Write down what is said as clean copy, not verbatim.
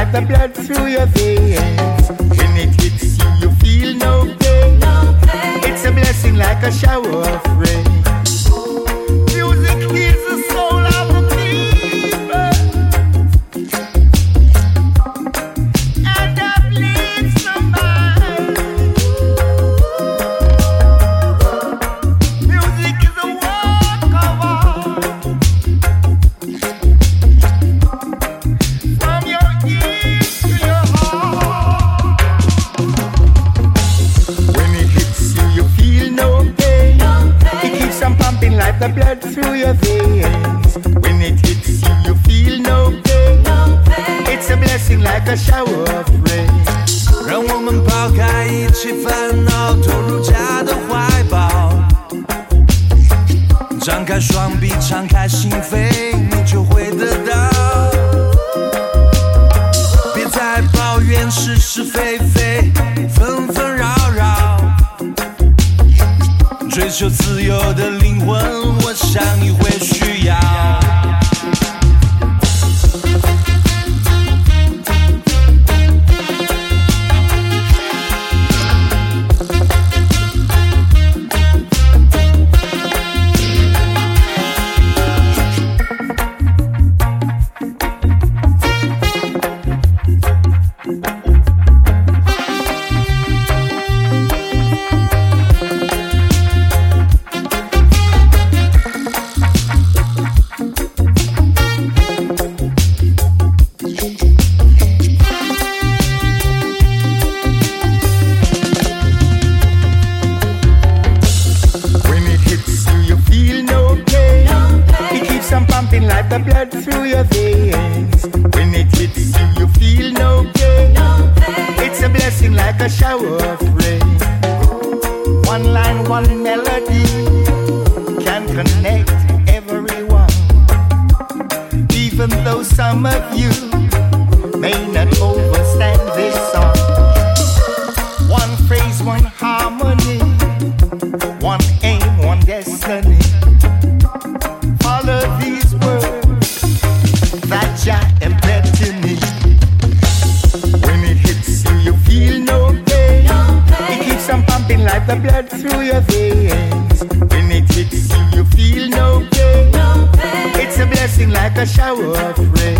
like the blood through your veins. When it hits you, you feel no pain. It's a blessing like a shower of rain. Music heals the soul of the people and uplifts the mind. Music is a work of art. From your ears to your heart. When it hits you, you feel no pain. It keeps on pumping like the blood through your veins. When it hits you, you feel no pain. It's a blessing like a shower of rain. 让我们抛开一切烦恼，投入家的怀抱，张开双臂，敞开心扉，你就会得到。别再抱怨是是非非，纷纷扰扰，追求自由的灵魂，我想你会需要。 Like the blood through your veins. When it hits you, you feel no pain. It's a blessing like a shower of rain. One line, one melody can connect everyone. Even though some of you may not understand this song. One phrase, one harmony, one aim, one destiny. Follow these words that Jah embedded in me. When it hits you, you feel no pain. It keeps on pumping like the blood through your veins. When it hits you, you feel no pain. It's a blessing like a shower of rain.